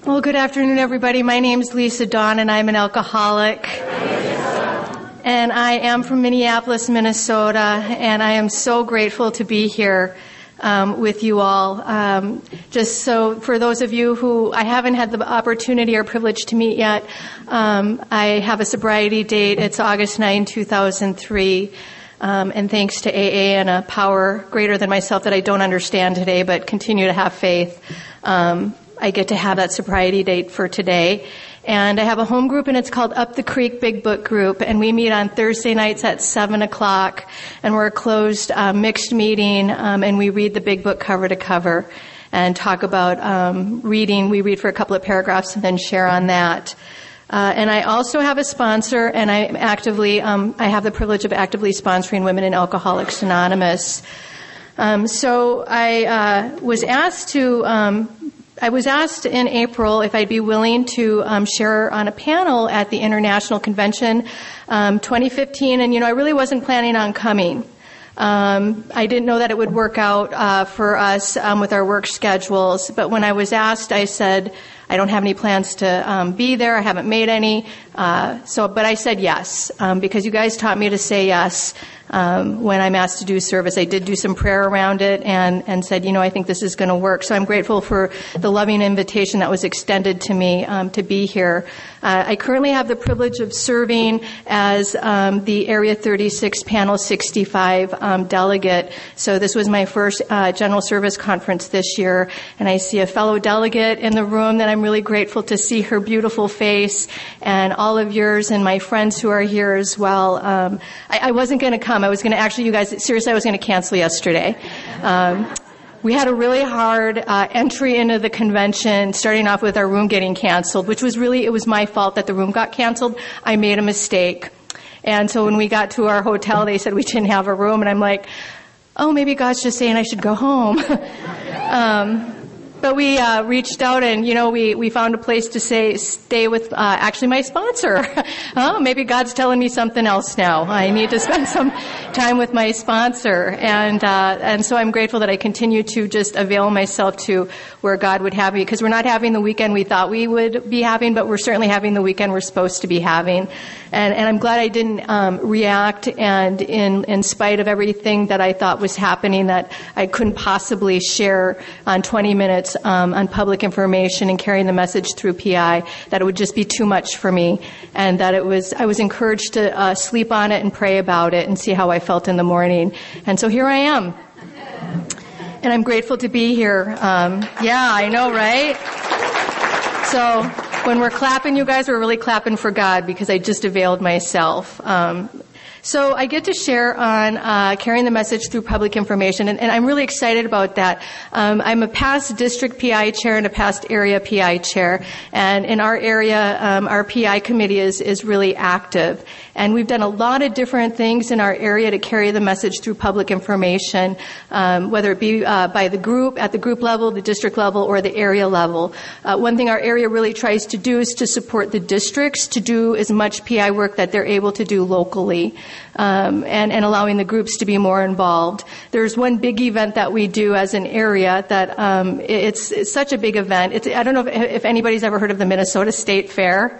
Well, good afternoon, everybody. My name's Lisa Dawn, and I'm an alcoholic. And I am from Minneapolis, Minnesota, and I am so grateful to be here with you all. Just so for those of you who I haven't had the opportunity or privilege to meet yet, I have a sobriety date. It's August 9, 2003. And thanks to AA and a power greater than myself that I don't understand today, but continue to have faith, I get to have that sobriety date for today. And I have a home group, and it's called Up the Creek Big Book Group, and we meet on Thursday nights at 7 o'clock, and we're a closed, mixed meeting, and we read the Big Book cover to cover and talk about reading. We read for a couple of paragraphs and then share on that. And I also have a sponsor, and I have the privilege of actively sponsoring Women in Alcoholics Anonymous. So I was asked in April if I'd be willing to share on a panel at the International Convention 2015, and I really wasn't planning on coming. I didn't know that it would work out for us with our work schedules, but when I was asked, I said, I don't have any plans to be there. I haven't made any. But I said yes, because you guys taught me to say yes when I'm asked to do service. I did do some prayer around it and said, I think this is going to work. So I'm grateful for the loving invitation that was extended to me to be here. I currently have the privilege of serving as the Area 36 Panel 65 delegate. So this was my first General Service Conference this year, and I see a fellow delegate in the room that I'm really grateful to see her beautiful face, and all of yours and my friends who are here as well. I wasn't going to come. I was going to I was going to cancel yesterday. We had a really hard entry into the convention, starting off with our room getting canceled, which was it was my fault that the room got canceled. I made a mistake. And so when we got to our hotel, they said we didn't have a room, and I'm like, oh, maybe God's just saying I should go home. But we reached out, and we found a place to stay with actually my sponsor. Oh, maybe God's telling me something else now. I need to spend some time with my sponsor, and so I'm grateful that I continue to just avail myself to where God would have me, because we're not having the weekend we thought we would be having, but we're certainly having the weekend we're supposed to be having. And I'm glad I didn't react, and in spite of everything that I thought was happening, that I couldn't possibly share on 20 minutes on public information and carrying the message through PI, that it would just be too much for me, and that I was encouraged to sleep on it and pray about it and see how I felt in the morning. And so here I am. And I'm grateful to be here. Yeah, I know, right? So when we're clapping, you guys, we're really clapping for God, because I just availed myself. So I get to share on carrying the message through public information, and I'm really excited about that. I'm a past district PI chair and a past area PI chair, and in our area, our PI committee is really active. And we've done a lot of different things in our area to carry the message through public information, whether it be by the group, at the group level, the district level, or the area level. One thing our area really tries to do is to support the districts to do as much PI work that they're able to do locally, and allowing the groups to be more involved. There's one big event that we do as an area that it's such a big event. I don't know if anybody's ever heard of the Minnesota State Fair.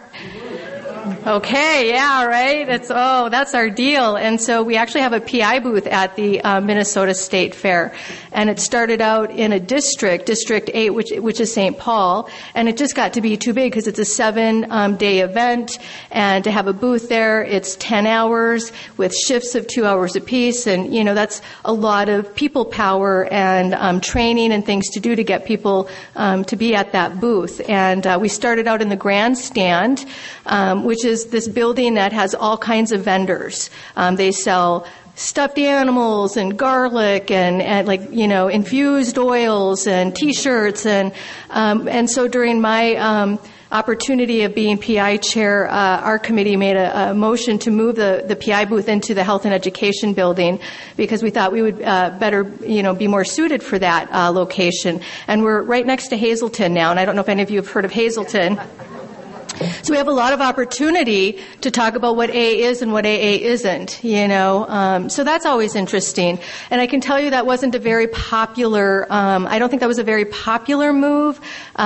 Okay, yeah, right. That's our deal. And so we actually have a PI booth at the Minnesota State Fair, and it started out in a District 8, which is St. Paul, and it just got to be too big because it's a 7-day event, and to have a booth there, it's 10 hours with shifts of 2 hours apiece, and that's a lot of people power and training and things to do to get people to be at that booth. And we started out in the grandstand, which is this building that has all kinds of vendors. They sell stuffed animals and garlic and infused oils and T-shirts and so during my opportunity of being PI chair, our committee made a motion to move the PI booth into the Health and Education building because we thought we would better, be more suited for that location. And we're right next to Hazelton now, and I don't know if any of you have heard of Hazelton. So we have a lot of opportunity to talk about what AA is and what AA isn't, you know. So that's always interesting. And I can tell you that wasn't a very popular, I don't think that was a very popular move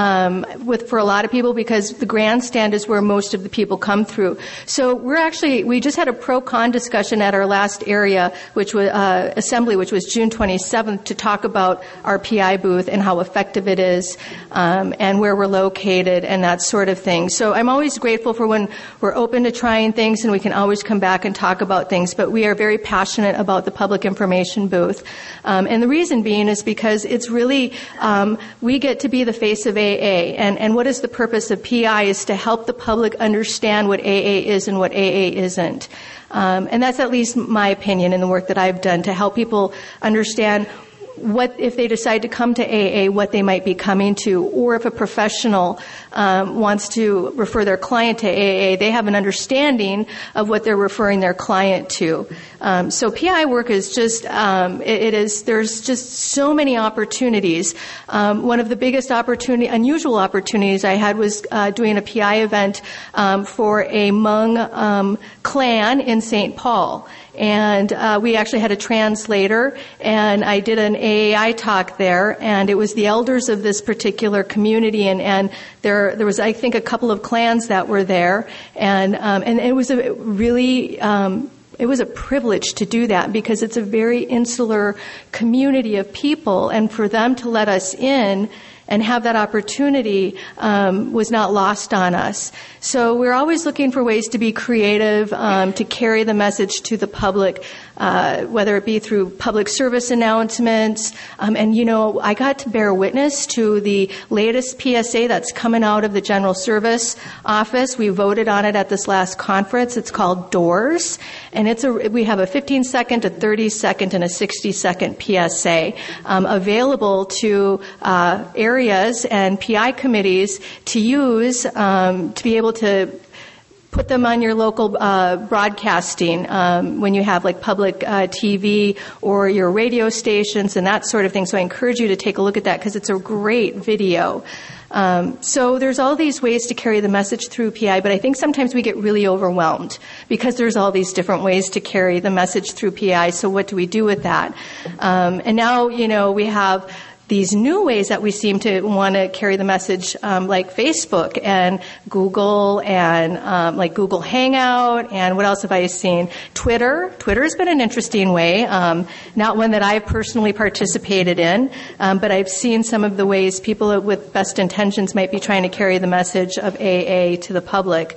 for a lot of people, because the grandstand is where most of the people come through. So we just had a pro-con discussion at our last area, which was assembly, which was June 27th, to talk about our PI booth and how effective it is, and where we're located and that sort of thing. So I'm always grateful for when we're open to trying things and we can always come back and talk about things, but we are very passionate about the public information booth. And the reason being is because it's really, we get to be the face of AA, and what is the purpose of PI is to help the public understand what AA is and what AA isn't. And that's at least my opinion in the work that I've done, to help people understand what, if they decide to come to AA, what they might be coming to, or if a professional wants to refer their client to AA, they have an understanding of what they're referring their client to. So PI work is just, there's just so many opportunities. One of the biggest unusual opportunities I had was doing a PI event for a Hmong clan in St. Paul. And we actually had a translator, and I did an AAI talk there, and it was the elders of this particular community, and there was, I think, a couple of clans that were there, and it was a really it was a privilege to do that, because it's a very insular community of people, and for them to let us in and have that opportunity was not lost on us. So we're always looking for ways to be creative, to carry the message to the public, whether it be through public service announcements. And, you know, I got to bear witness to the latest PSA that's coming out of the General Service Office. We voted on it at this last conference. It's called DOORS. And we have a 15-second, a 30-second, and a 60-second PSA available to areas and PI committees to use to be able to put them on your local broadcasting when you have like public TV or your radio stations and that sort of thing. So I encourage you to take a look at that, because it's a great video. So there's all these ways to carry the message through PI, but I think sometimes we get really overwhelmed because there's all these different ways to carry the message through PI. So what do we do with that? And now, you know, we have these new ways that we seem to want to carry the message, like Facebook and Google and like Google Hangout, and what else have I seen? Twitter. Twitter has been an interesting way, not one that I've personally participated in, but I've seen some of the ways people with best intentions might be trying to carry the message of AA to the public.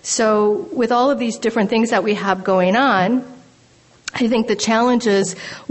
So with all of these different things that we have going on, I think the challenge is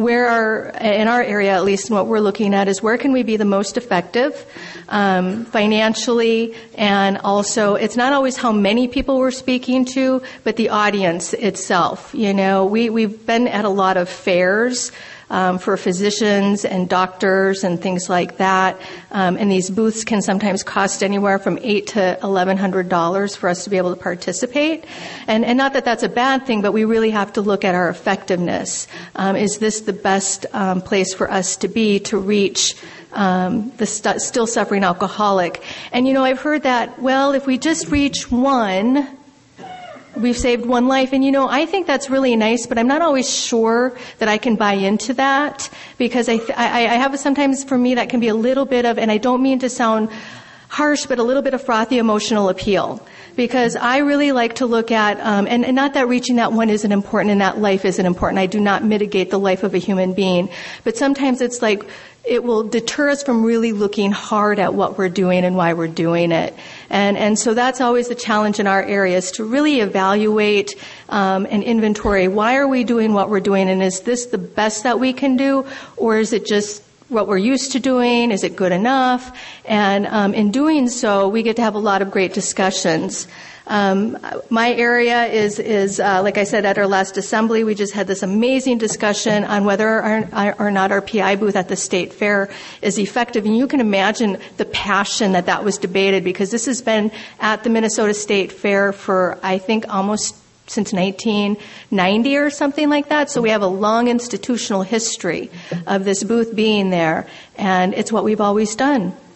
in our area at least, and what we're looking at is where can we be the most effective financially, and also it's not always how many people we're speaking to, but the audience itself. You know, we've been at a lot of fairs for physicians and doctors and things like that, and these booths can sometimes cost anywhere from $800 to $1,100 for us to be able to participate. And not that that's a bad thing, but we really have to look at our effectiveness. Is this the best place for us to be to reach the still suffering alcoholic? And, you know, I've heard that, well, if we just reach one, we've saved one life. And, you know, I think that's really nice, but I'm not always sure that I can buy into that, because I have sometimes, for me, that can be a little bit of, and I don't mean to sound harsh, but a little bit of frothy emotional appeal. Because I really like to look at, and not that reaching that one isn't important and that life isn't important. I do not mitigate the life of a human being. But sometimes it's like, it will deter us from really looking hard at what we're doing and why we're doing it. And so that's always the challenge in our area, is to really evaluate and inventory. Why are we doing what we're doing? And is this the best that we can do? Or is it just what we're used to doing? Is it good enough? And in doing so, we get to have a lot of great discussions. My area is like I said, at our last assembly, we just had this amazing discussion on whether or not our PI booth at the state fair is effective. And you can imagine the passion that was debated, because this has been at the Minnesota State Fair for, I think, almost since 1990 or something like that. So we have a long institutional history of this booth being there, and it's what we've always done.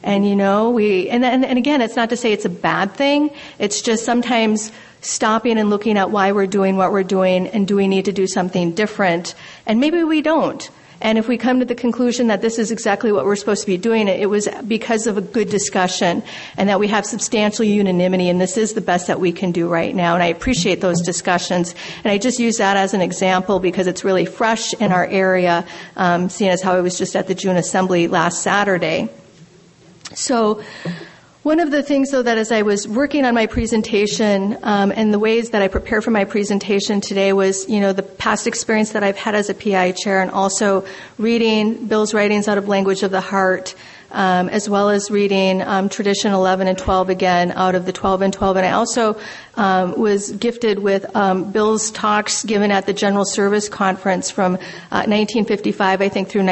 And and again, it's not to say it's a bad thing. It's just sometimes stopping and looking at why we're doing what we're doing, and do we need to do something different? And maybe we don't. And if we come to the conclusion that this is exactly what we're supposed to be doing, it was because of a good discussion and that we have substantial unanimity, and this is the best that we can do right now. And I appreciate those discussions. And I just use that as an example because it's really fresh in our area, seeing as how I was just at the June Assembly last Saturday. So one of the things, though, that as I was working on my presentation and the ways that I prepared for my presentation today was, the past experience that I've had as a PI chair, and also reading Bill's writings out of Language of the Heart, as well as reading Tradition 11 and 12 again out of the 12 and 12. And I also was gifted with Bill's talks given at the General Service Conference from 1955, I think, through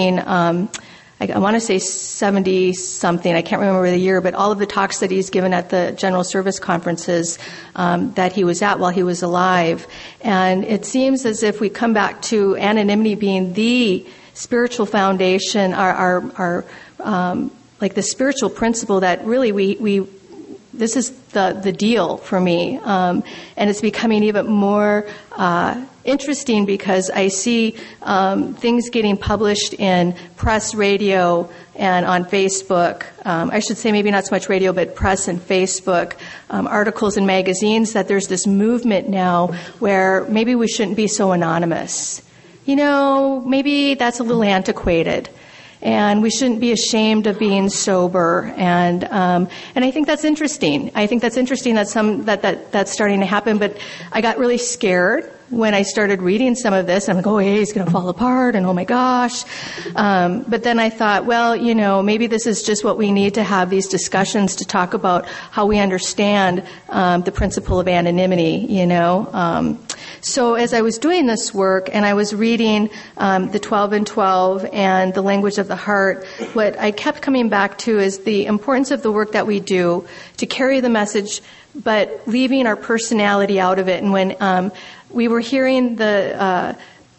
I want to say 70-something. I can't remember the year, but all of the talks that he's given at the General Service Conferences that he was at while he was alive. And it seems as if we come back to anonymity being the spiritual foundation, our like the spiritual principle that really we this is the deal for me. And it's becoming even more interesting because I see things getting published in press, radio, and on Facebook. I should say maybe not so much radio, but press and Facebook, articles in magazines, that there's this movement now where maybe we shouldn't be so anonymous. Maybe that's a little antiquated. And we shouldn't be ashamed of being sober, and I think that's interesting. I think that's interesting that that's starting to happen. But I got really scared when I started reading some of this. I'm like, oh, hey, it's going to fall apart, and oh my gosh. But then I thought, well, maybe this is just what we need to have these discussions to talk about how we understand the principle of anonymity. So as I was doing this work and I was reading the 12 and 12 and the Language of the Heart, what I kept coming back to is the importance of the work that we do to carry the message, but leaving our personality out of it. And when we were hearing the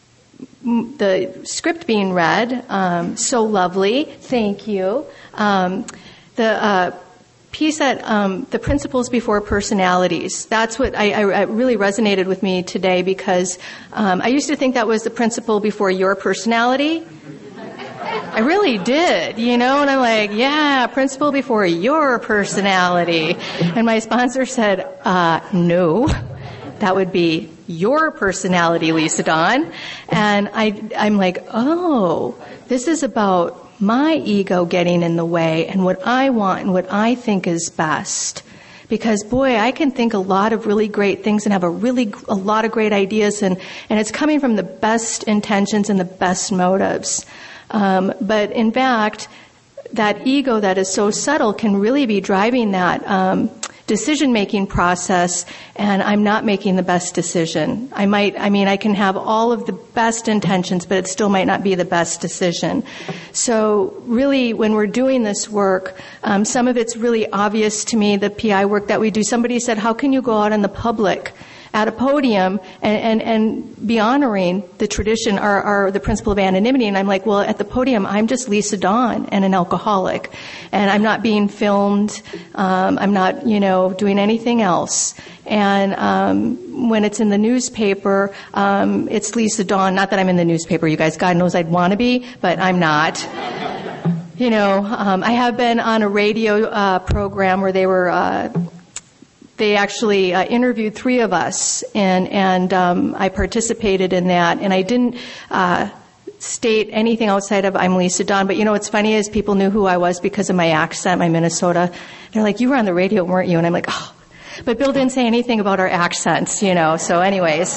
script being read, so lovely, thank you. The piece that the principles before personalities. That's what I really resonated with me today because I used to think that was the principle before your personality. I really did, and I'm like, yeah, principle before your personality. And my sponsor said, no, that would be your personality, Lisa Dawn. And I'm like, oh, this is about my ego getting in the way and what I want and what I think is best. Because, boy, I can think a lot of really great things and have a lot of great ideas, and it's coming from the best intentions and the best motives. But in fact, that ego that is so subtle can really be driving that decision-making process, and I'm not making the best decision. I can have all of the best intentions, but it still might not be the best decision. So really, when we're doing this work, some of it's really obvious to me, the PI work that we do. Somebody said, how can you go out in the public at a podium and be honoring the tradition or the principle of anonymity? And I'm like, well, at the podium, I'm just Lisa Dawn and an alcoholic. And I'm not being filmed. I'm not, doing anything else. And when it's in the newspaper, it's Lisa Dawn. Not that I'm in the newspaper, you guys. God knows I'd want to be, but I'm not. I have been on a radio program where they actually interviewed three of us, and I participated in that. And I didn't state anything outside of I'm Lisa Dawn. But what's funny is people knew who I was because of my accent, my Minnesota. They're like, you were on the radio, weren't you? And I'm like, oh. But Bill didn't say anything about our accents, So anyways.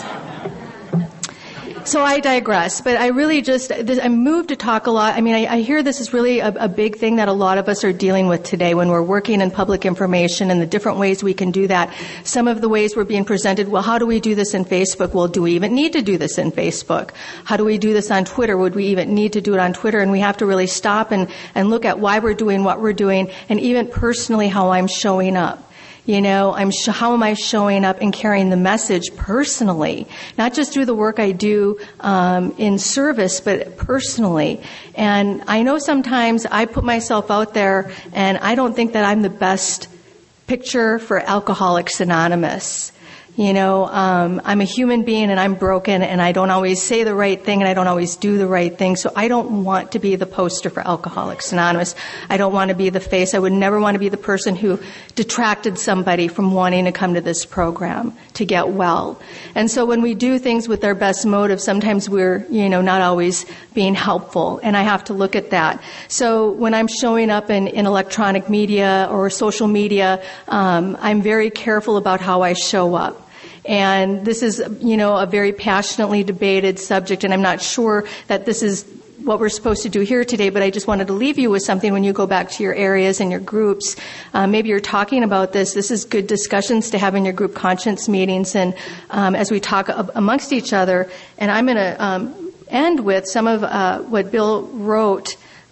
So I digress, but I really I'm moved to talk a lot. I hear this is really a big thing that a lot of us are dealing with today when we're working in public information and the different ways we can do that. Some of the ways we're being presented, well, how do we do this in Facebook? Well, do we even need to do this in Facebook? How do we do this on Twitter? Would we even need to do it on Twitter? And we have to really stop and look at why we're doing what we're doing, and even personally how I'm showing up. How am I showing up and carrying the message personally, not just through the work I do in service, but personally. And I know sometimes I put myself out there, and I don't think that I'm the best picture for Alcoholics Anonymous. I'm a human being and I'm broken and I don't always say the right thing and I don't always do the right thing. So I don't want to be the poster for Alcoholics Anonymous. I don't want to be the face. I would never want to be the person who detracted somebody from wanting to come to this program to get well. And so when we do things with our best motive, sometimes we're, not always being helpful. And I have to look at that. So when I'm showing up in electronic media or social media, I'm very careful about how I show up. And this is, a very passionately debated subject, and I'm not sure that this is what we're supposed to do here today, but I just wanted to leave you with something when you go back to your areas and your groups. Maybe you're talking about this. This is good discussions to have in your group conscience meetings and as we talk amongst each other. And I'm going to end with some of what Bill wrote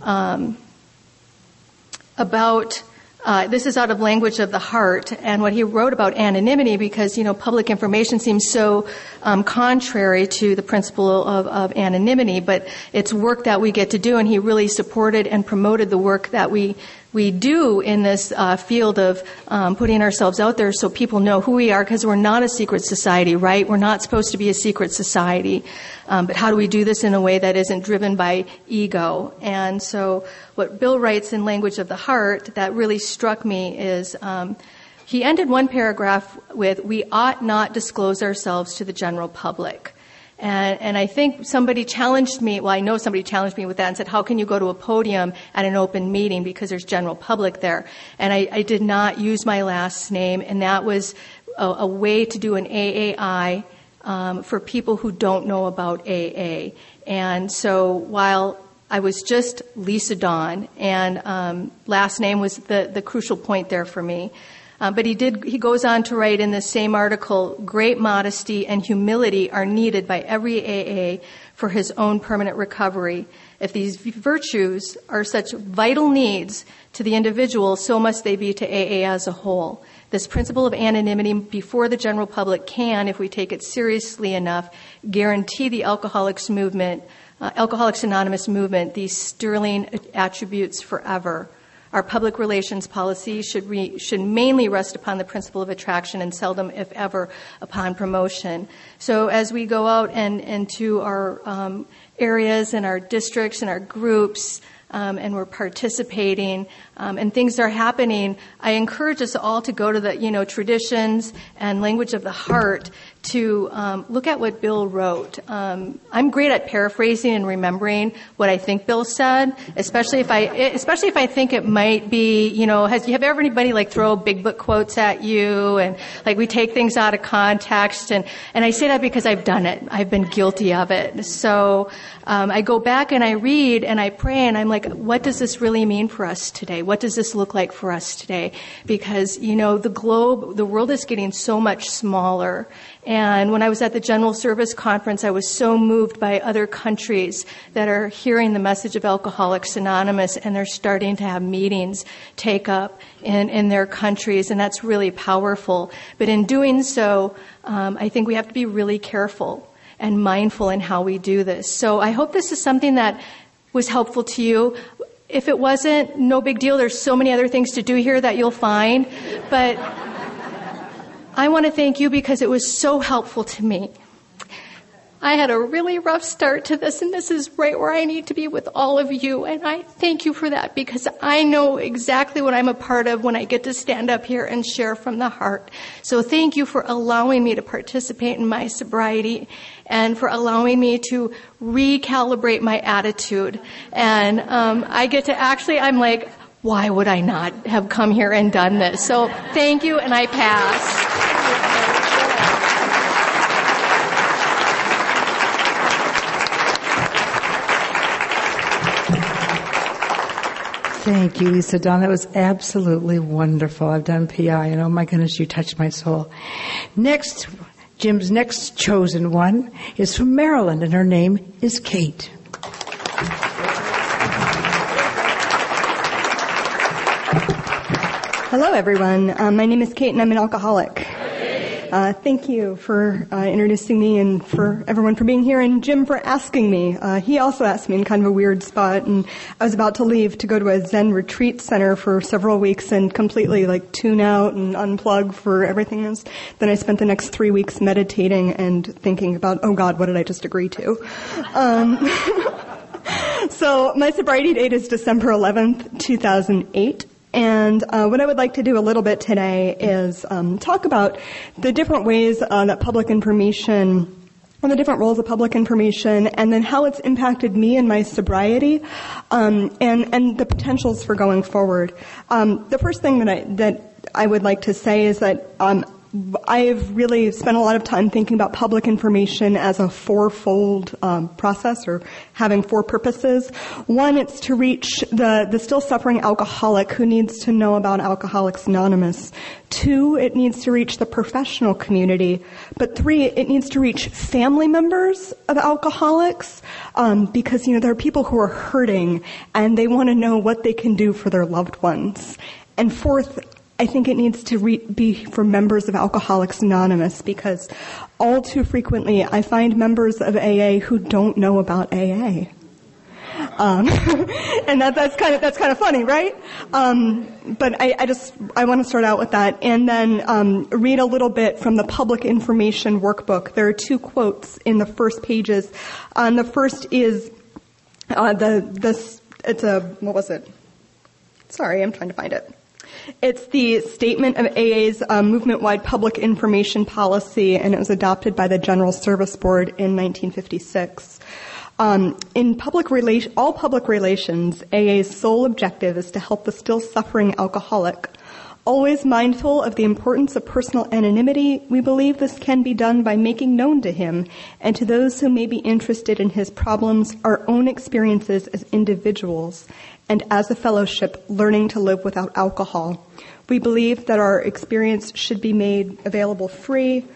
about... this is out of Language of the Heart, and what he wrote about anonymity, because, public information seems so contrary to the principle of anonymity, but it's work that we get to do, and he really supported and promoted the work that we do in this field of putting ourselves out there so people know who we are, because we're not a secret society, right? We're not supposed to be a secret society. But how do we do this in a way that isn't driven by ego? And so what Bill writes in Language of the Heart that really struck me is he ended one paragraph with, "We ought not disclose ourselves to the general public." And I think somebody challenged me, I know somebody challenged me with that and said, how can you go to a podium at an open meeting because there's general public there? And I did not use my last name, and that was a way to do an AAI for people who don't know about AA. And so while I was just Lisa Dawn, and last name was the crucial point there for me. But he goes on to write in the same article, great modesty and humility are needed by every AA for his own permanent recovery. If these virtues are such vital needs to the individual, so must they be to AA as a whole. This principle of anonymity before the general public can, if we take it seriously enough, guarantee the Alcoholics Anonymous movement these sterling attributes forever. Our public relations policy should mainly rest upon the principle of attraction and seldom, if ever, upon promotion. So as we go out and to our areas and our districts and our groups, and we're participating, and things are happening, I encourage us all to go to the, traditions and Language of the Heart to look at what Bill wrote. I'm great at paraphrasing and remembering what I think Bill said, especially if I think it might be, have ever anybody throw big book quotes at you and we take things out of context, and I say that because I've done it. I've been guilty of it. So I go back and I read and I pray and I'm like, what does this really mean for us today? What does this look like for us today? Because, the world is getting so much smaller. And when I was at the General Service Conference, I was so moved by other countries that are hearing the message of Alcoholics Anonymous, and they're starting to have meetings take up in their countries, and that's really powerful. But in doing so, I think we have to be really careful and mindful in how we do this. So I hope this is something that was helpful to you. If it wasn't, no big deal. There's so many other things to do here that you'll find. But I want to thank you because it was so helpful to me. I had a really rough start to this, and this is right where I need to be with all of you. And I thank you for that, because I know exactly what I'm a part of when I get to stand up here and share from the heart. So thank you for allowing me to participate in my sobriety and for allowing me to recalibrate my attitude. And I get to I'm like, why would I not have come here and done this? So thank you, and I pass. Thank you, Lisa Dawn. That was absolutely wonderful. I've done PI, and oh my goodness, you touched my soul. Next, Jim's next chosen one is from Maryland, and her name is Kate. Hello, everyone. My name is Kate, and I'm an alcoholic. Thank you for introducing me and for everyone for being here, and Jim for asking me. He also asked me in kind of a weird spot, and I was about to leave to go to a Zen retreat center for several weeks and completely tune out and unplug for everything else. Then I spent the next 3 weeks meditating and thinking about, oh God, what did I just agree to? So my sobriety date is December 11th, 2008. And what I would like to do a little bit today is talk about the different ways that public information, or the different roles of public information, and then how it's impacted me and my sobriety, and the potentials for going forward. The first thing that I would like to say is that I've really spent a lot of time thinking about public information as a fourfold process, or having four purposes. One, it's to reach the still suffering alcoholic who needs to know about Alcoholics Anonymous. Two, it needs to reach the professional community. But three, it needs to reach family members of alcoholics, because there are people who are hurting and they want to know what they can do for their loved ones. And fourth, I think it needs to be for members of Alcoholics Anonymous, because all too frequently I find members of AA who don't know about AA. And that's kind of funny, right? But I want to start out with that, and then read a little bit from the Public Information Workbook. There are two quotes in the first pages. The first is what was it? Sorry, I'm trying to find it. It's the statement of AA's movement-wide public information policy, and it was adopted by the General Service Board in 1956. In all public relations, AA's sole objective is to help the still suffering alcoholic. Always mindful of the importance of personal anonymity, we believe this can be done by making known to him and to those who may be interested in his problems our own experiences as individuals, and as a fellowship, learning to live without alcohol. We believe that our experience should be made available free,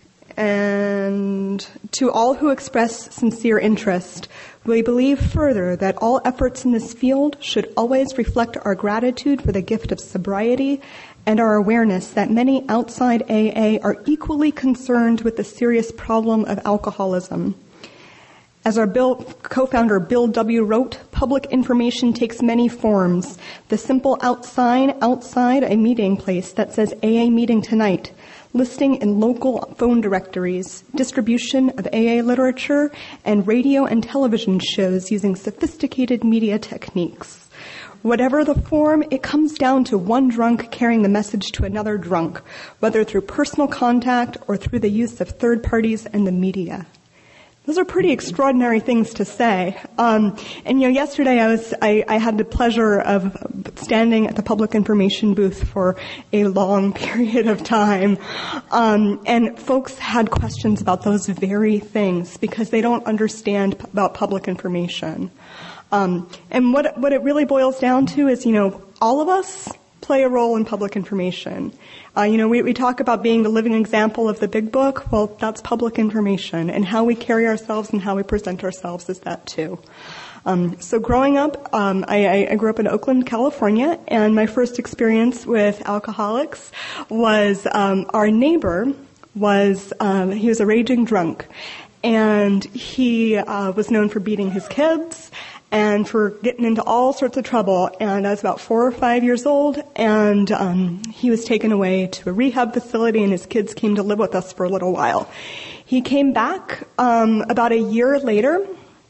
and to all who express sincere interest, we believe further that all efforts in this field should always reflect our gratitude for the gift of sobriety and our awareness that many outside AA are equally concerned with the serious problem of alcoholism. As our co-founder Bill W. wrote, public information takes many forms. The simple outside a meeting place that says AA meeting tonight, listing in local phone directories, distribution of AA literature, and radio and television shows using sophisticated media techniques. Whatever the form, it comes down to one drunk carrying the message to another drunk, whether through personal contact or through the use of third parties and the media. Those are pretty extraordinary things to say. Yesterday I had the pleasure of standing at the public information booth for a long period of time. And folks had questions about those very things because they don't understand about public information. And what it really boils down to is, all of us play a role in public information. We talk about being the living example of the big book. Well, that's public information, and how we carry ourselves and how we present ourselves is that too. So growing up, I grew up in Oakland, California, and my first experience with alcoholics was our neighbor he was a raging drunk, and he was known for beating his kids and for getting into all sorts of trouble. And I was about 4 or 5 years old, and he was taken away to a rehab facility, and his kids came to live with us for a little while. He came back about a year later,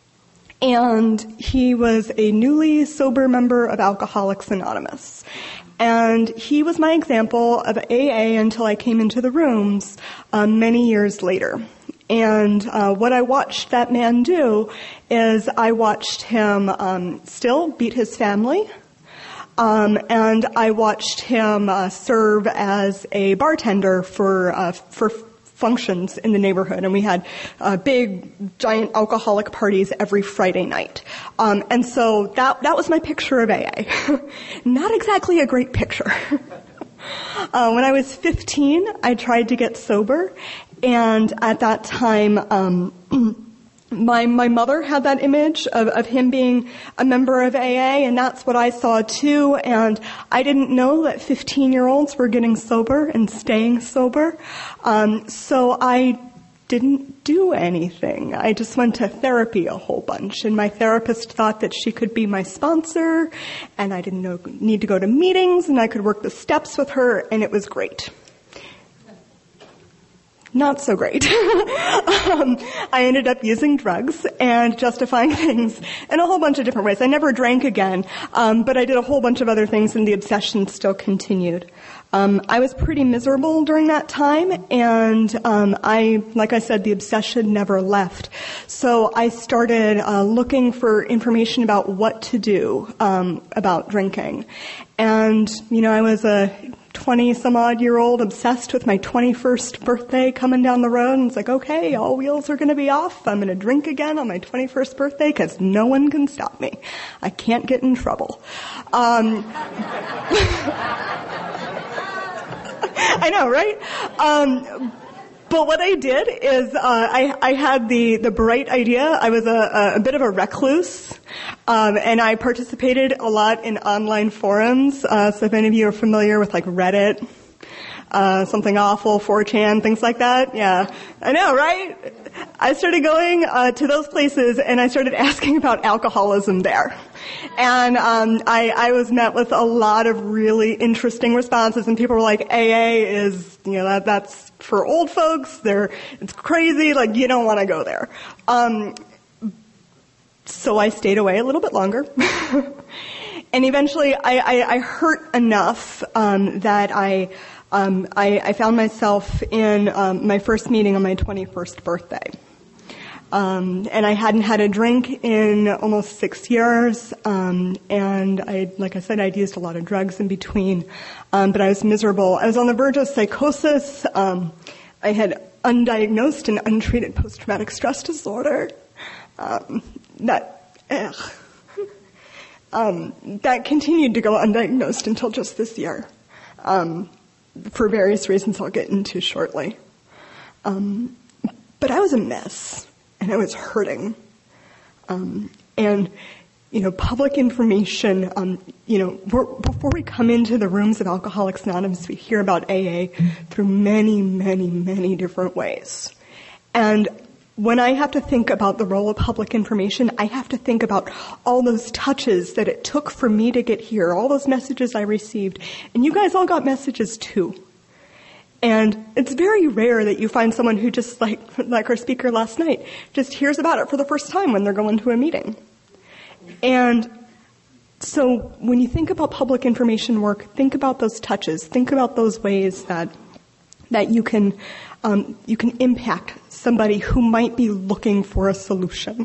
and he was a newly sober member of Alcoholics Anonymous. And he was my example of AA until I came into the rooms many years later. And what I watched that man do is I watched him still beat his family, and I watched him serve as a bartender for functions in the neighborhood, and we had big, giant alcoholic parties every Friday night. And so that was my picture of AA. Not exactly a great picture. When I was 15, I tried to get sober, and at that time, My mother had that image of him being a member of AA, and that's what I saw too. And I didn't know that 15-year-olds were getting sober and staying sober. So I didn't do anything. I just went to therapy a whole bunch, and my therapist thought that she could be my sponsor, and I didn't need to go to meetings, and I could work the steps with her, and it was great. Not so great. I ended up using drugs and justifying things in a whole bunch of different ways. I never drank again, but I did a whole bunch of other things, and the obsession still continued. I was pretty miserable during that time, and like I said, the obsession never left. So I started looking for information about what to do about drinking. And, I was a 20-some-odd-year-old obsessed with my 21st birthday coming down the road, and it's like, okay, all wheels are going to be off. I'm going to drink again on my 21st birthday because no one can stop me. I can't get in trouble. I know, right? But what I did is I had the bright idea. I was a bit of a recluse, and I participated a lot in online forums. So if any of you are familiar with like Reddit, Something Awful, 4chan, things like that, yeah, I know, right? I started going to those places, and I started asking about alcoholism there. And I was met with a lot of really interesting responses, and people were like, AA is, that's for old folks. It's crazy. Like, you don't want to go there. So I stayed away a little bit longer. And eventually I hurt enough that I found myself in my first meeting on my 21st birthday. And I hadn't had a drink in almost 6 years, and like I said, I'd used a lot of drugs in between, but I was miserable. I was on the verge of psychosis. I had undiagnosed and untreated post-traumatic stress disorder. That continued to go undiagnosed until just this year, for various reasons I'll get into shortly. But I was a mess. And I was hurting. And, public information, before we come into the rooms of Alcoholics Anonymous, we hear about AA through many, many, many different ways. And when I have to think about the role of public information, I have to think about all those touches that it took for me to get here, all those messages I received. And you guys all got messages too. And it's very rare that you find someone who just, like our speaker last night, just hears about it for the first time when they're going to a meeting. And so when you think about public information work, think about those touches. Think about those ways that you can impact somebody who might be looking for a solution.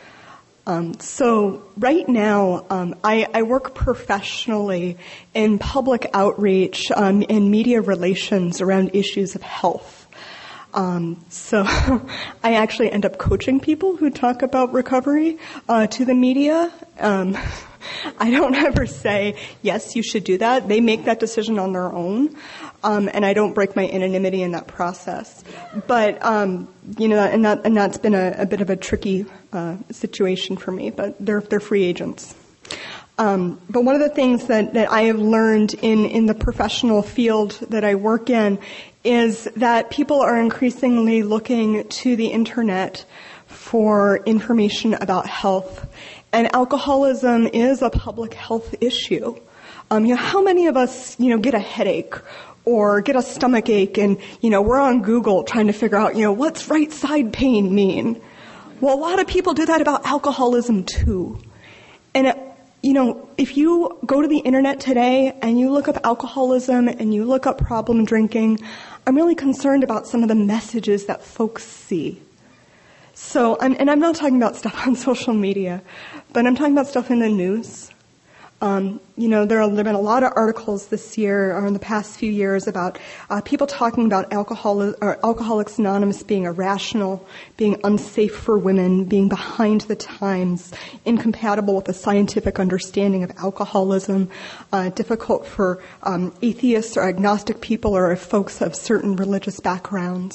So right now, I work professionally in public outreach and media relations around issues of health. So I actually end up coaching people who talk about recovery to the media. I don't ever say, yes, you should do that. They make that decision on their own. And I don't break my anonymity in that process. But, and that's been a bit of a tricky situation for me, but they're free agents. But one of the things that I have learned in the professional field that I work in is that people are increasingly looking to the internet for information about health. And alcoholism is a public health issue. How many of us, get a headache or get a stomach ache and, we're on Google trying to figure out, what's right side pain mean? Well, a lot of people do that about alcoholism too. And, if you go to the internet today and you look up alcoholism and you look up problem drinking, I'm really concerned about some of the messages that folks see. So, and I'm not talking about stuff on social media, but I'm talking about stuff in the news. There have been a lot of articles this year or in the past few years about people talking about Alcoholics Anonymous being irrational, being unsafe for women, being behind the times, incompatible with the scientific understanding of alcoholism, difficult for atheists or agnostic people or folks of certain religious backgrounds.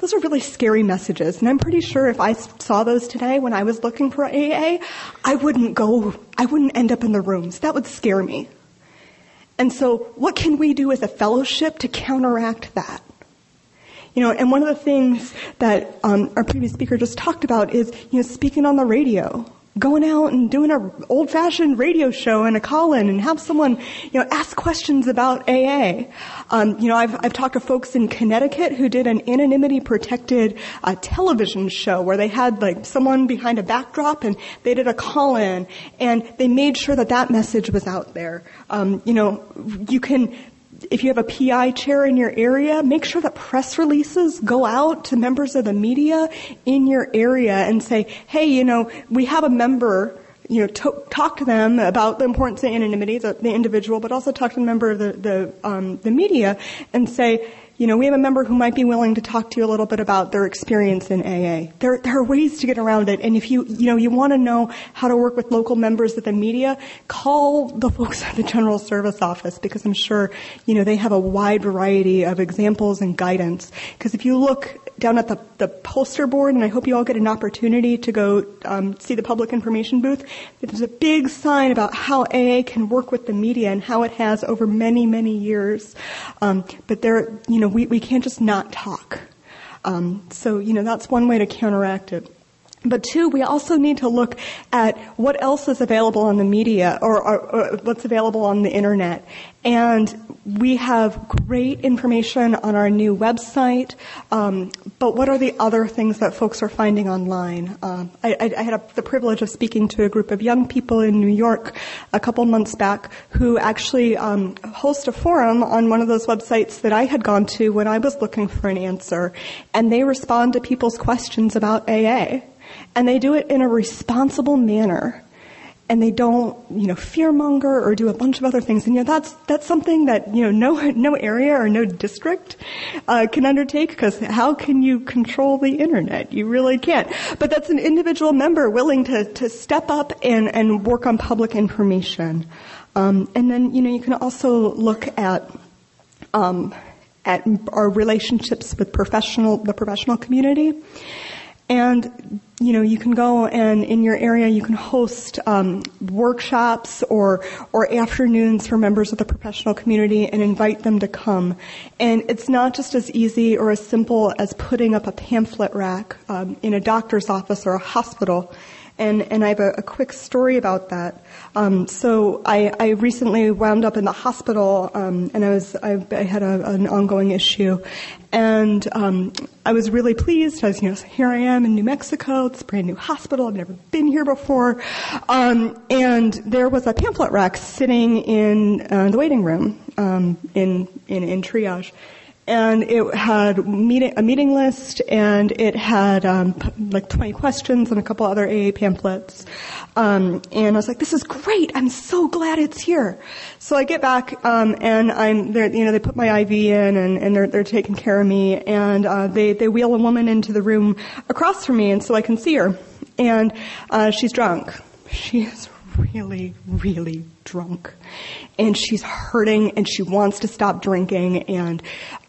those are really scary messages. And I'm pretty sure if I saw those today when I was looking for AA, I wouldn't end up in the rooms. That would scare me. And so what can we do as a fellowship to counteract that? And one of the things that our previous speaker just talked about is, speaking on the radio, going out and doing an old-fashioned radio show and a call-in and have someone, ask questions about AA. I've talked to folks in Connecticut who did an anonymity-protected television show where they had someone behind a backdrop and they did a call-in and they made sure that message was out there. You can. If you have a PI chair in your area, make sure that press releases go out to members of the media in your area and say, hey, we have a member, talk to them about the importance of anonymity, the individual, but also talk to the member of the media and say, we have a member who might be willing to talk to you a little bit about their experience in AA. There are ways to get around it. And if you want to know how to work with local members of the media, call the folks at the General Service Office, because I'm sure, they have a wide variety of examples and guidance. Because if you look down at the poster board, and I hope you all get an opportunity to go see the public information booth, there's a big sign about how AA can work with the media and how it has over many, many years. But there, we can't just not talk. So that's one way to counteract it. But two, we also need to look at what else is available on the media or what's available on the internet. And we have great information on our new website, but what are the other things that folks are finding online? I had the privilege of speaking to a group of young people in New York a couple months back who actually host a forum on one of those websites that I had gone to when I was looking for an answer, and they respond to people's questions about AA. And they do it in a responsible manner. And they don't, fearmonger or do a bunch of other things. And, that's something that, no area or no district can undertake, because how can you control the internet? You really can't. But that's an individual member willing to step up and work on public information. And then, you can also look at our relationships with the professional community. And, you can go and in your area you can host workshops or afternoons for members of the professional community and invite them to come. And it's not just as easy or as simple as putting up a pamphlet rack in a doctor's office or a hospital. And I have a quick story about that. So I recently wound up in the hospital, and I had an ongoing issue, and I was really pleased. Here I am in New Mexico. It's a brand new hospital. I've never been here before, and there was a pamphlet rack sitting in the waiting room in triage. And it had a meeting list, and it had 20 questions and a couple other AA pamphlets. And I was like, "This is great! I'm so glad it's here." So I get back, and I'm there. They put my IV in, and they're taking care of me. And they wheel a woman into the room across from me, and so I can see her. And she's drunk. She is really, really drunk. And she's hurting, and she wants to stop drinking. And,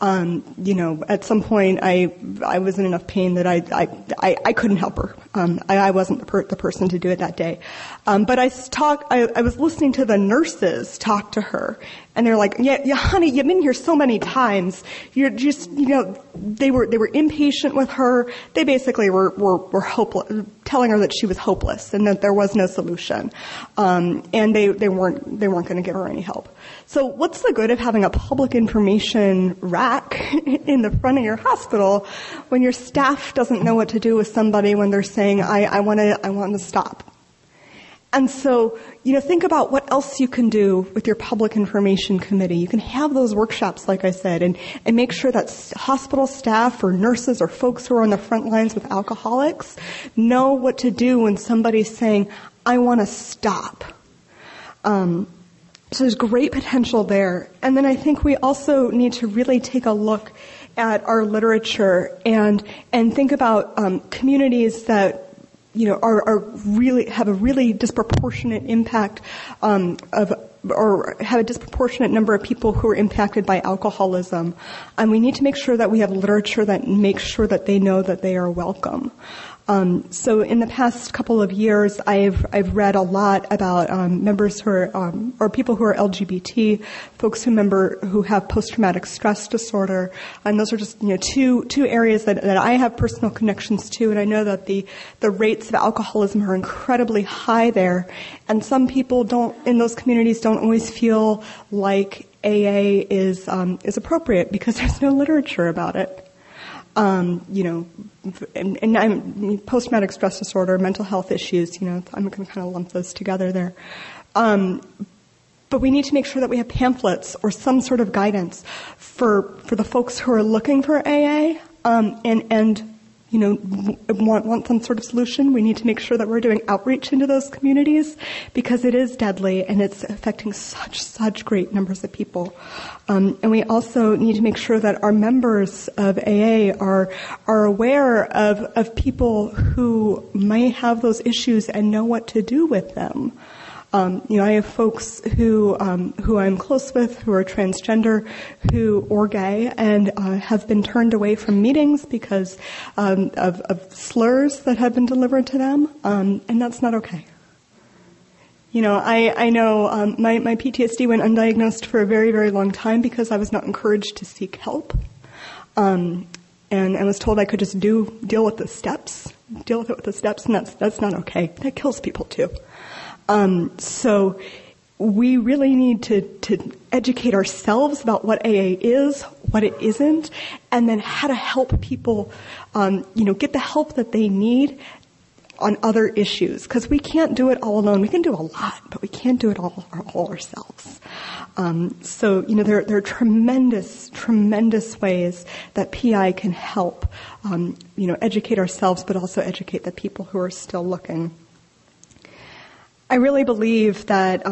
at some point I was in enough pain that I couldn't help her. I wasn't the person to do it that day. But I was listening to the nurses talk to her, and they're like, yeah, honey, you've been here so many times. You're just, they were impatient with her. They basically were hopeless, telling her that she was hopeless and that there was no solution. And they weren't going to give her any help. So what's the good of having a public information rack in the front of your hospital when your staff doesn't know what to do with somebody when they're saying, I want to stop? And so, think about what else you can do with your public information committee. You can have those workshops, like I said, and make sure that hospital staff or nurses or folks who are on the front lines with alcoholics know what to do when somebody's saying, I want to stop. So there's great potential there. And then I think we also need to really take a look at our literature and think about communities that are really have a really disproportionate impact of or have a disproportionate number of people who are impacted by alcoholism. And we need to make sure that we have literature that makes sure that they know that they are welcome. So in the past couple of years, I've read a lot about members who are or people who are LGBT, folks who have post-traumatic stress disorder, and those are just two areas that I have personal connections to, and I know that the rates of alcoholism are incredibly high there, and some people in those communities don't always feel like AA is appropriate because there's no literature about it. And I'm post-traumatic stress disorder, mental health issues, I'm going to kind of lump those together there. But we need to make sure that we have pamphlets or some sort of guidance for the folks who are looking for AA, and want some sort of solution. We need to make sure that we're doing outreach into those communities because it is deadly and it's affecting such great numbers of people. And we also need to make sure that our members of AA are aware of people who may have those issues and know what to do with them. I have folks who I'm close with who are transgender, or gay, and have been turned away from meetings because of slurs that have been delivered to them, and that's not okay. I know my PTSD went undiagnosed for a very, very long time because I was not encouraged to seek help, and I was told I could just deal with the steps, and that's not okay. That kills people too. So we really need to educate ourselves about what AA is, what it isn't, and then how to help people, get the help that they need on other issues. Because we can't do it all alone. We can do a lot, but we can't do it all ourselves. So there are tremendous ways that PI can help, educate ourselves, but also educate the people who are still looking. I really believe that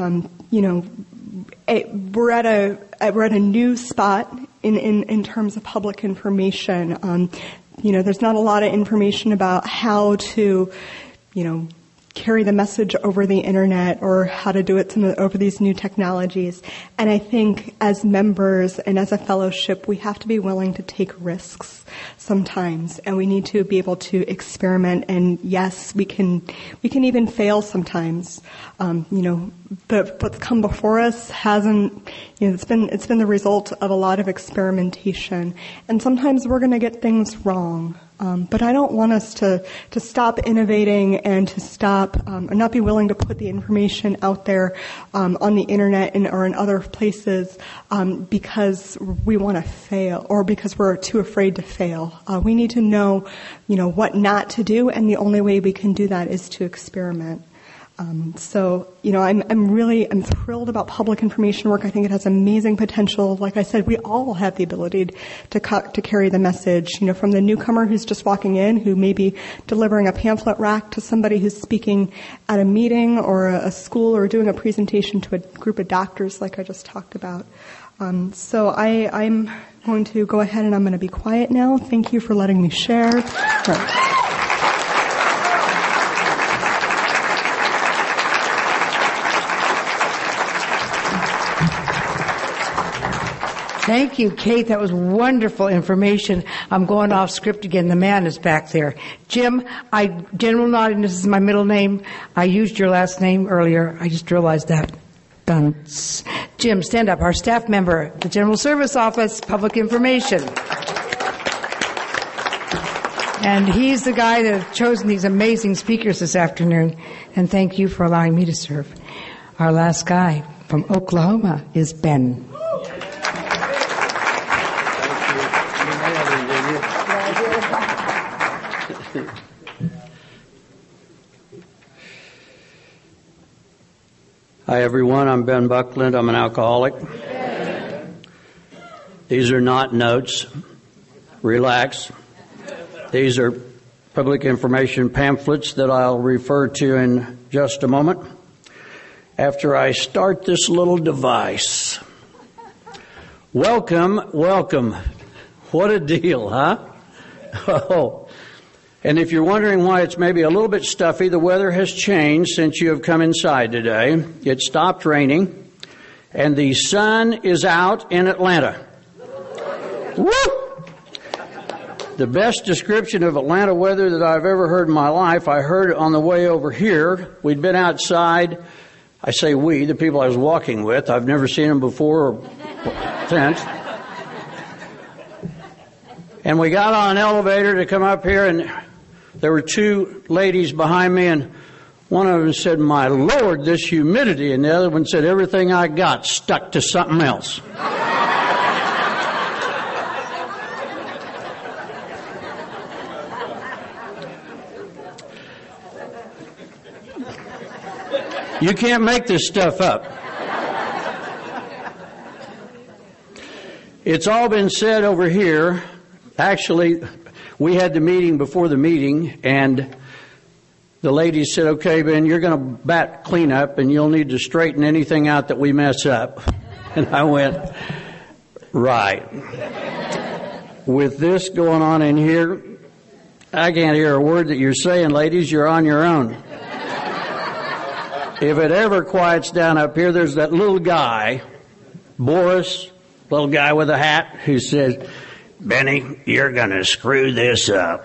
we're at a new spot in terms of public information. There's not a lot of information about how to, carry the message over the internet or how to do it over these new technologies. And I think as members and as a fellowship, we have to be willing to take risks sometimes, and we need to be able to experiment. And yes, we can even fail sometimes. But what's come before us hasn't. It's been the result of a lot of experimentation, and sometimes we're going to get things wrong. But I don't want us to stop innovating and to stop or not be willing to put the information out there on the internet or in other places because we want to fail or because we're too afraid to fail. We need to know, what not to do, and the only way we can do that is to experiment. I'm thrilled about public information work. I think it has amazing potential. Like I said, we all have the ability to carry the message, from the newcomer who's just walking in, who may be delivering a pamphlet rack to somebody who's speaking at a meeting or a school or doing a presentation to a group of doctors like I just talked about. So I'm going to go ahead and I'm going to be quiet now. Thank you for letting me share. Right. Thank you, Kate. That was wonderful information. I'm going off script again. The man is back there. Jim, General Noddy, this is my middle name. I used your last name earlier. I just realized that. Dunce. Jim, stand up. Our staff member, the General Service Office, Public Information. And he's the guy that has chosen these amazing speakers this afternoon. And thank you for allowing me to serve. Our last guy from Oklahoma is Ben. Hi, everyone. I'm Ben Buckland. I'm an alcoholic. These are not notes. Relax. These are public information pamphlets that I'll refer to in just a moment after I start this little device. Welcome. What a deal, huh? Oh. And if you're wondering why it's maybe a little bit stuffy, the weather has changed since you have come inside today. It stopped raining. and the sun is out in Atlanta. Woo! The best description of Atlanta weather that I've ever heard in my life, I heard it on the way over here. We'd been outside. I say we, the people I was walking with. I've never seen them before or since. And we got on an elevator to come up here, and there were two ladies behind me, and one of them said, "My Lord, this humidity," and the other one said, "Everything I got stuck to something else." You can't make this stuff up. It's all been said over here. Actually, we had the meeting before the meeting, and the lady said, "Okay, Ben, you're going to bat cleanup, and you'll need to straighten anything out that we mess up." And I went, "Right. With this going on in here, I can't hear a word that you're saying, ladies. You're on your own." If it ever quiets down up here, there's that little guy, Boris, little guy with a hat, who says, "Benny, you're going to screw this up."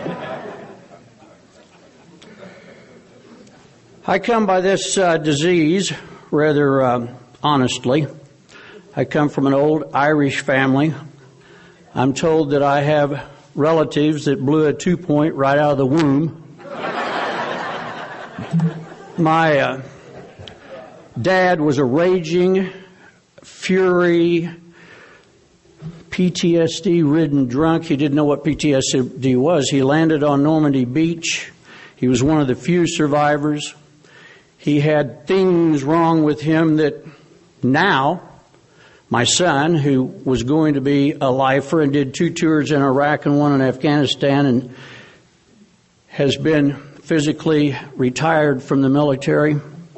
I come by this disease rather honestly. I come from an old Irish family. I'm told that I have relatives that blew a 2-point right out of the womb. My dad was a raging, fury, PTSD-ridden drunk. He didn't know what PTSD was. He landed on Normandy Beach. He was one of the few survivors. He had things wrong with him that now, my son, who was going to be a lifer and did 2 tours in Iraq and 1 in Afghanistan and has been physically retired from the military.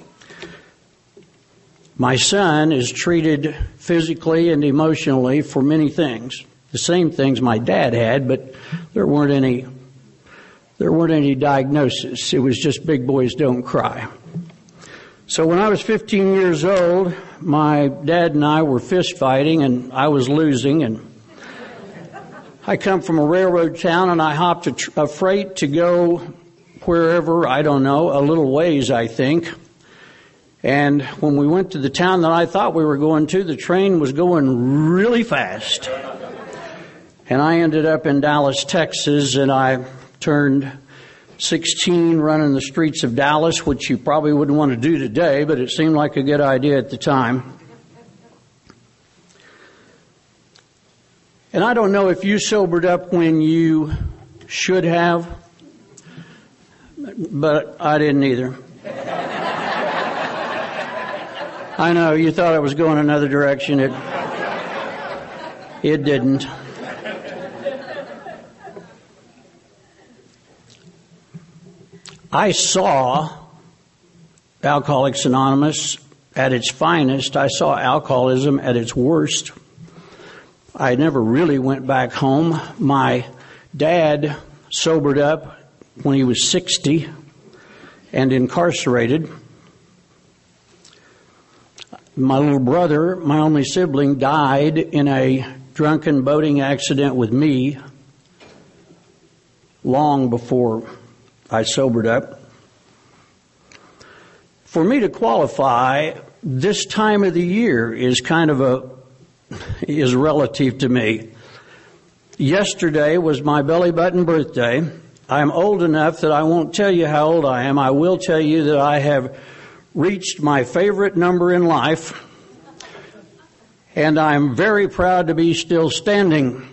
My son is treated physically and emotionally for many things. The same things my dad had, but there weren't any diagnoses. It was just big boys don't cry. So when I was 15 years old, my dad and I were fist fighting, and I was losing, and I come from a railroad town, and I hopped a freight to go wherever, I don't know, a little ways, I think. And when we went to the town that I thought we were going to, the train was going really fast. And I ended up in Dallas, Texas, and I turned 16 running the streets of Dallas, which you probably wouldn't want to do today, but it seemed like a good idea at the time. And I don't know if you sobered up when you should have, but I didn't either. I know, you thought I was going another direction. It didn't. I saw Alcoholics Anonymous at its finest. I saw alcoholism at its worst. I never really went back home. My dad sobered up when he was 60 and incarcerated. My little brother, my only sibling, died in a drunken boating accident with me long before I sobered up. For me to qualify, this time of the year is is relative to me. Yesterday was my belly button birthday. I'm old enough that I won't tell you how old I am. I will tell you that I have reached my favorite number in life, and I'm very proud to be still standing.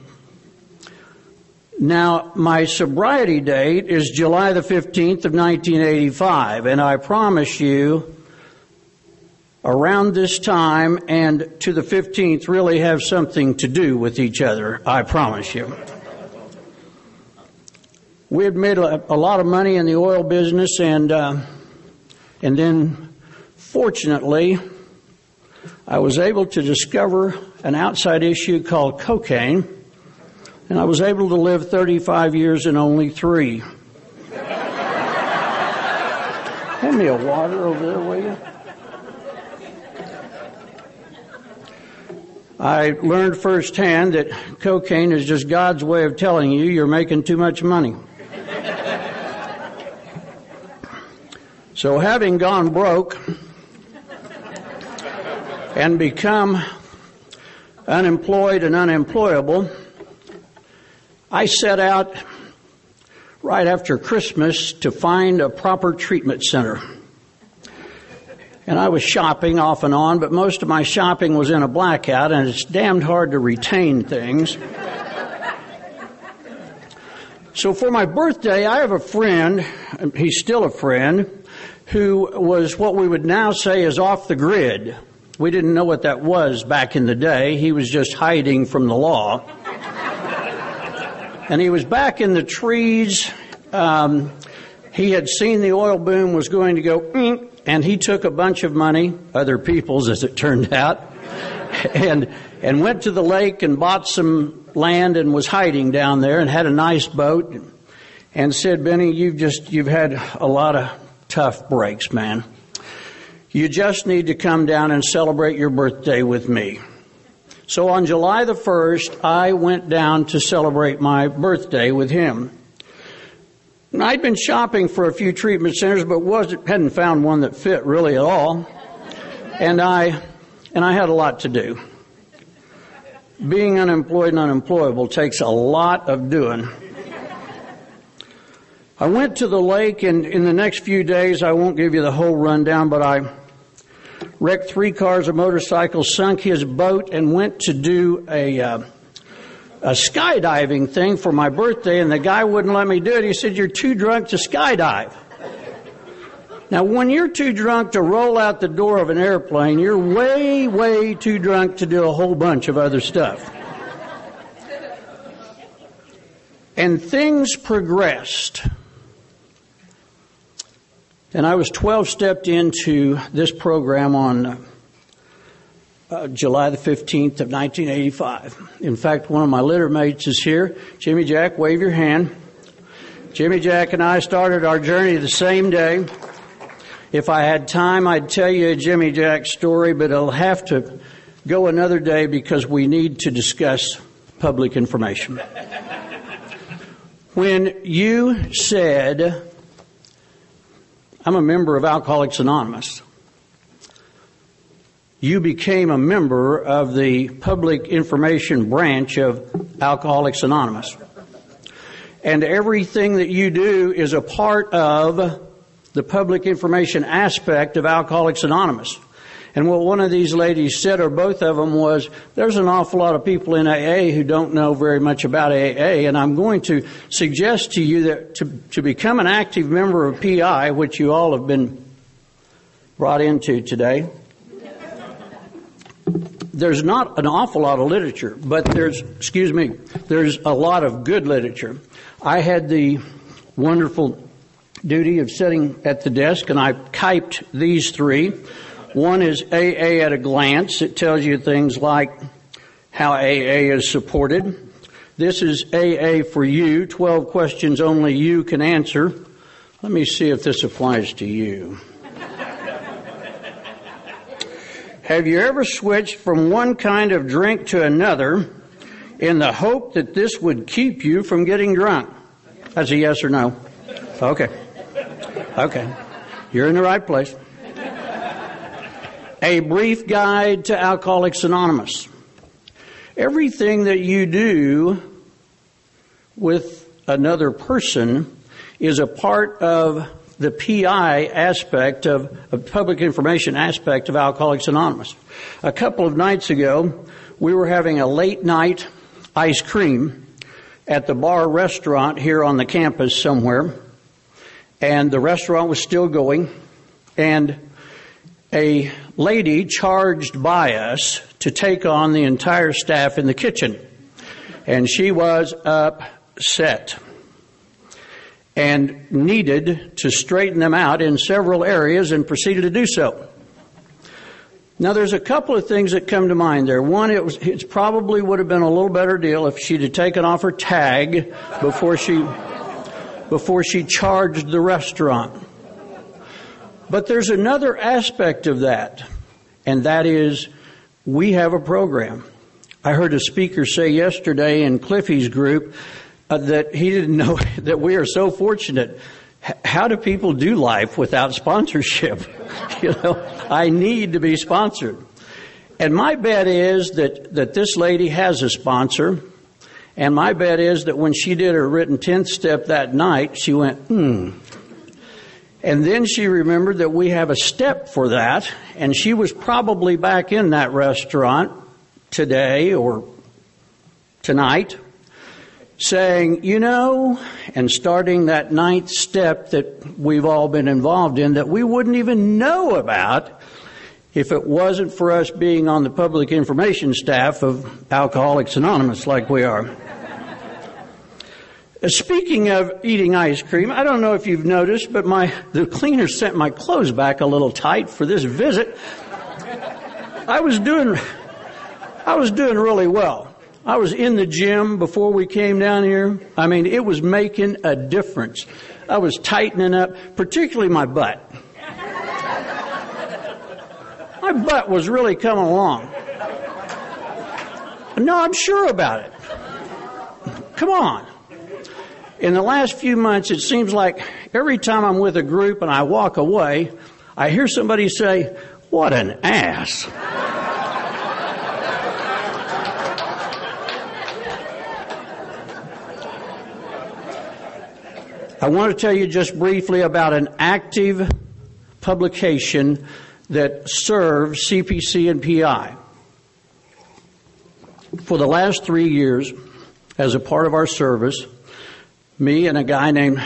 Now, my sobriety date is July the 15th of 1985, and I promise you, around this time and to the 15th really have something to do with each other, I promise you. We had made a lot of money in the oil business, and then, fortunately, I was able to discover an outside issue called cocaine, and I was able to live 35 years in only 3. Hand me a water over there, will you? I learned firsthand that cocaine is just God's way of telling you you're making too much money. So having gone broke and become unemployed and unemployable, I set out right after Christmas to find a proper treatment center. And I was shopping off and on, but most of my shopping was in a blackout, and it's damned hard to retain things. So for my birthday, I have a friend, he's still a friend, who was what we would now say is off the grid. We didn't know what that was back in the day. He was just hiding from the law. And he was back in the trees. He had seen the oil boom was going to go, and he took a bunch of money, other people's as it turned out, and went to the lake and bought some land and was hiding down there and had a nice boat and said, Benny, you've had a lot of tough breaks, man. You just need to come down and celebrate your birthday with me. So on July the 1st, I went down to celebrate my birthday with him. And I'd been shopping for a few treatment centers, but hadn't found one that fit really at all. And I had a lot to do. Being unemployed and unemployable takes a lot of doing. I went to the lake, and in the next few days, I won't give you the whole rundown, but I wrecked 3 cars, a motorcycle, sunk his boat, and went to do a skydiving thing for my birthday, and the guy wouldn't let me do it. He said, you're too drunk to skydive. Now, when you're too drunk to roll out the door of an airplane, you're way, way too drunk to do a whole bunch of other stuff. And things progressed. And I was 12-stepped into this program on July the 15th of 1985. In fact, one of my litter mates is here. Jimmy Jack, wave your hand. Jimmy Jack and I started our journey the same day. If I had time, I'd tell you a Jimmy Jack story, but it'll have to go another day because we need to discuss public information. When you said, I'm a member of Alcoholics Anonymous, you became a member of the public information branch of Alcoholics Anonymous. And everything that you do is a part of the public information aspect of Alcoholics Anonymous. And what one of these ladies said, or both of them, was there's an awful lot of people in AA who don't know very much about AA, and I'm going to suggest to you that to become an active member of PI, which you all have been brought into today, there's not an awful lot of literature, but there's a lot of good literature. I had the wonderful duty of sitting at the desk, and I typed these 3. One is AA at a glance. It tells you things like how AA is supported. This is AA for you, 12 questions only you can answer. Let me see if this applies to you. Have you ever switched from one kind of drink to another in the hope that this would keep you from getting drunk? That's a yes or no. Okay. You're in the right place. A brief guide to Alcoholics Anonymous. Everything that you do with another person is a part of the PI aspect of public information aspect of Alcoholics Anonymous. A couple of nights ago, we were having a late night ice cream at the bar restaurant here on the campus somewhere, and the restaurant was still going, and a lady charged by us to take on the entire staff in the kitchen, and she was upset and needed to straighten them out in several areas and proceeded to do so. Now, there's a couple of things that come to mind there. One, it probably would have been a little better deal if she'd have taken off her tag before she charged the restaurant. But there's another aspect of that, and that is we have a program. I heard a speaker say yesterday in Cliffy's group that he didn't know that we are so fortunate. How do people do life without sponsorship? I need to be sponsored. And my bet is that this lady has a sponsor. And my bet is that when she did her written 10th step that night, she went, And then she remembered that we have a step for that. And she was probably back in that restaurant today or tonight saying, and starting that 9th step that we've all been involved in that we wouldn't even know about if it wasn't for us being on the public information staff of Alcoholics Anonymous like we are. Speaking of eating ice cream, I don't know if you've noticed, but the cleaner sent my clothes back a little tight for this visit. I was doing really well. I was in the gym before we came down here. I mean, it was making a difference. I was tightening up, particularly my butt. My butt was really coming along. No, I'm sure about it. Come on. In the last few months, it seems like every time I'm with a group and I walk away, I hear somebody say, "What an ass." I want to tell you just briefly about an active publication that serves CPC and PI. For the last 3 years, as a part of our service, me and a guy named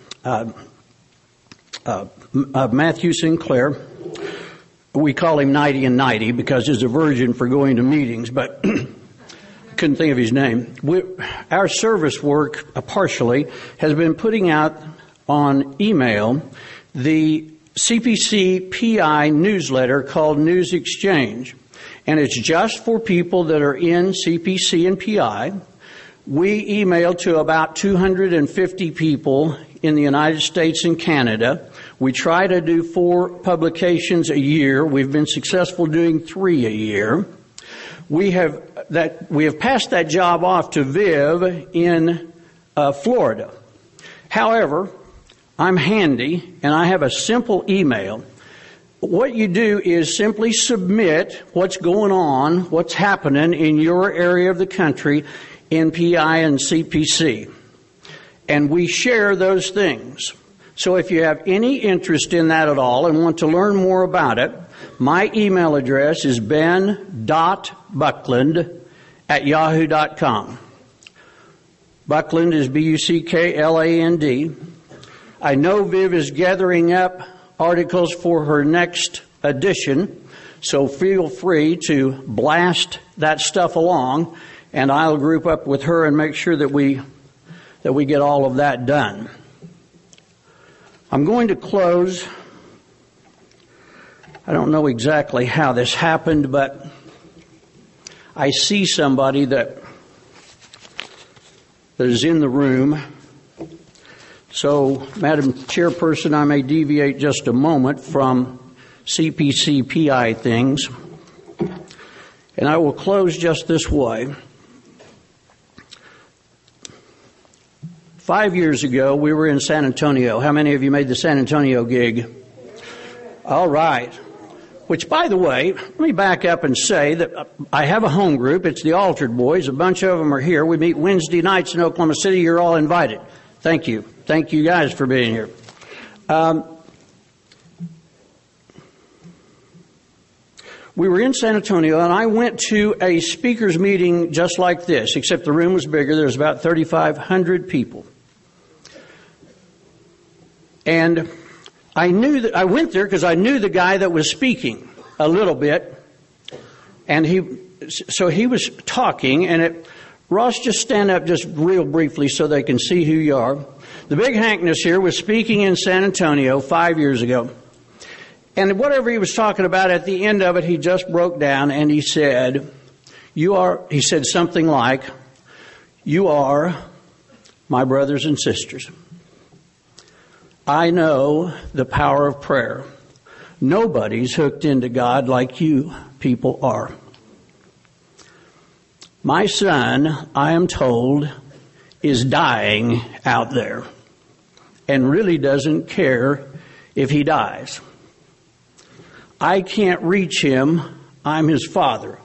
Matthew Sinclair, we call him 90 and 90 because he's a virgin for going to meetings, but couldn't think of his name. Our service work, partially, has been putting out on email the CPC PI newsletter called News Exchange. And it's just for people that are in CPC and PI. We email to about 250 people in the United States and Canada. We try to do 4 publications a year. We've been successful doing 3 a year. We have passed that job off to Viv in Florida. However, I'm handy and I have a simple email. What you do is simply submit what's going on, what's happening in your area of the country in PI and CPC. And we share those things. So if you have any interest in that at all and want to learn more about it, my email address is ben.buckland@yahoo.com. Buckland is Buckland. I know Viv is gathering up articles for her next edition, so feel free to blast that stuff along, and I'll group up with her and make sure that we get all of that done. I'm going to close. I don't know exactly how this happened, but I see somebody that is in the room. So, Madam Chairperson, I may deviate just a moment from CPC PI things, and I will close just this way. 5 years ago, we were in San Antonio. How many of you made the San Antonio gig? All right. Which, by the way, let me back up and say that I have a home group. It's the Altered Boys. A bunch of them are here. We meet Wednesday nights in Oklahoma City. You're all invited. Thank you. Thank you guys for being here. We were in San Antonio, and I went to a speakers meeting just like this, except the room was bigger. There was about 3,500 people. And I went there because I knew the guy that was speaking a little bit. And he was talking, and Ross, just stand up just real briefly so they can see who you are. The big Hankness here was speaking in San Antonio 5 years ago. And whatever he was talking about, at the end of it, he just broke down and he said, he said something like, "You are my brothers and sisters. I know the power of prayer. Nobody's hooked into God like you people are." My son, I am told, is dying out there and really doesn't care if he dies. I can't reach him. I'm his father.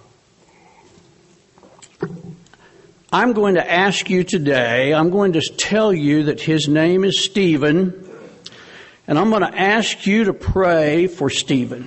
I'm going to ask you today, I'm going to tell you that his name is Stephen, and I'm going to ask you to pray for Stephen.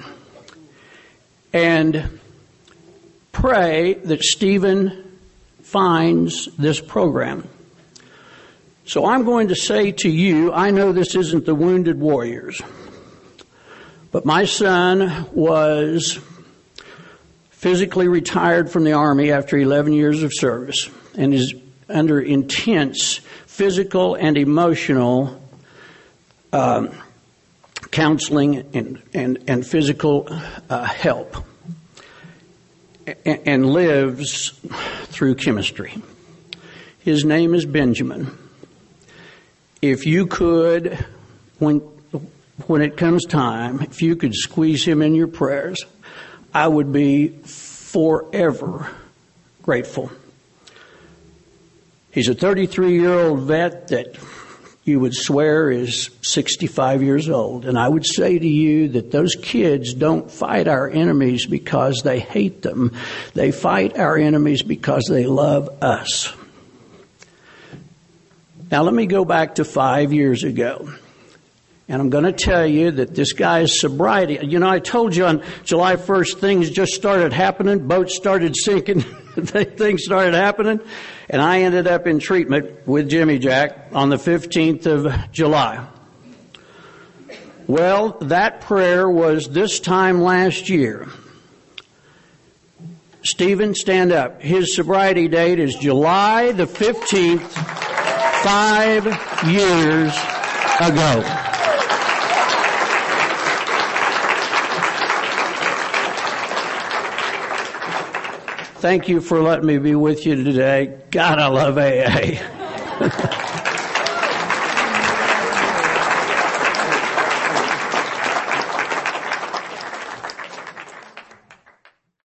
And pray that Stephen finds this program. So I'm going to say to you, I know this isn't the Wounded Warriors, but my son was physically retired from the Army after 11 years of service and is under intense physical and emotional counseling and physical help, and lives through chemistry. His name is Benjamin. If you could, when it comes time, if you could squeeze him in your prayers, I would be forever grateful. He's a 33-year-old vet that you would swear is 65 years old. And I would say to you that those kids don't fight our enemies because they hate them. They fight our enemies because they love us. Now let me go back to 5 years ago. And I'm going to tell you that this guy's sobriety, I told you on July 1st, things just started happening. Boats started sinking. Things started happening. And I ended up in treatment with Jimmy Jack on the 15th of July. Well, that prayer was this time last year. Stephen, stand up. His sobriety date is July the 15th, 5 years ago. Thank you for letting me be with you today. God, I love AA.